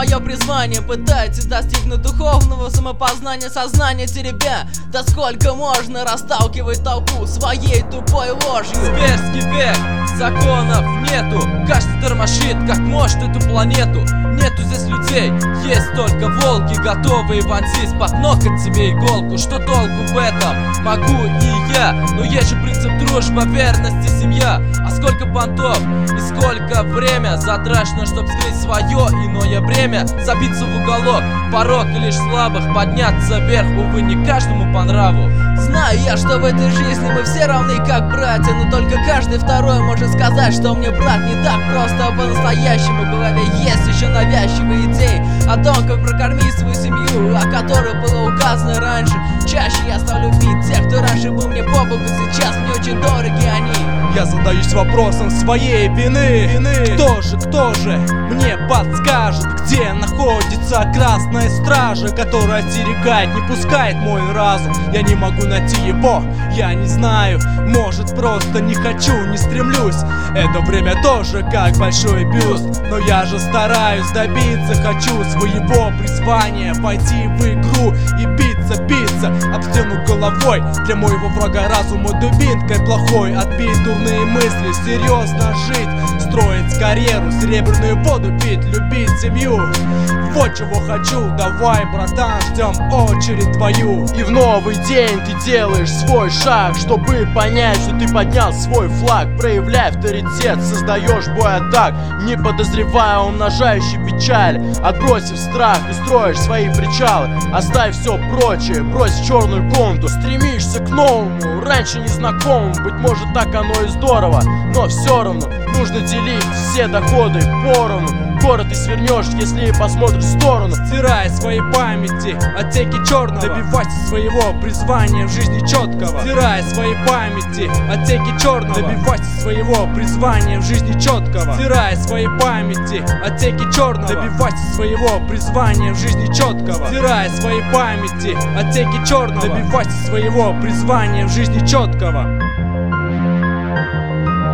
свое призвание, пытаетесь достигнуть духовного самопознания, сознания теребя. Да сколько можно расталкивать толпу своей тупой ложью? Зверский век, законов нету, каждый тормошит, как может, эту планету. Нету здесь людей, есть только волки, готовые вонзить под ноготь тебе иголку. Что толку в этом? Могу и я, но есть же принцип дружба, верность и семья. А сколько понтов и сколько время затрачено, чтоб скрыть свое иное бремя, забиться в уголок, порок и лишь слабых подняться вверх, увы, не каждому по нраву. Знаю я, что в этой жизни мы все равны как братья, но только каждый второй может сказать, что мне брат не так просто по-настоящему. В голове есть еще навязчивые идеи о том, как прокормить свою семью, о которой было указано раньше. Чаще я стал любить тех, кто раньше был мне по боку, сейчас мне очень дороги они. Я задаюсь вопросом своей вины. Кто же мне подскажет, где находится красная стража, которая остерегает, не пускает мой разум? Я не могу найти его, я не знаю, может просто не хочу, не стремлюсь. Это время тоже как большой бюст, но я же стараюсь добиться, хочу своего призвания, войти в игру и биться об стену головой. Для моего врага разума дубинкой плохой, отбить дурные мысли, серьезно жить, строить карьеру, серебряную воду пить, любить семью. Вот чего хочу, давай, братан, ждем очередь твою. И в новый день ты делаешь свой шаг, чтобы понять, что ты поднял свой флаг. Проявляй авторитет, создаешь бой атак, не подозревая, умножающий печаль. Отбросив страх, ты строишь свои причалы. Оставь все прочее, брось черную комнату. Стремишься к новому, раньше незнакомому. Быть может, так оно и здорово, но все равно нужно делить все доходы поровну. Город ты свернешь, если посмотришь в сторону. Стирай своей памяти оттенки черного, добивайся своего призвания в жизни четкого. Стирай своей памяти оттенки черного, добивайся своего призвания в жизни четкого. Стирай своей памяти оттенки черного, добивайся своего призвания в жизни четкого. Стирай своей памяти оттенки черного, добивайся своего призвания в жизни четкого.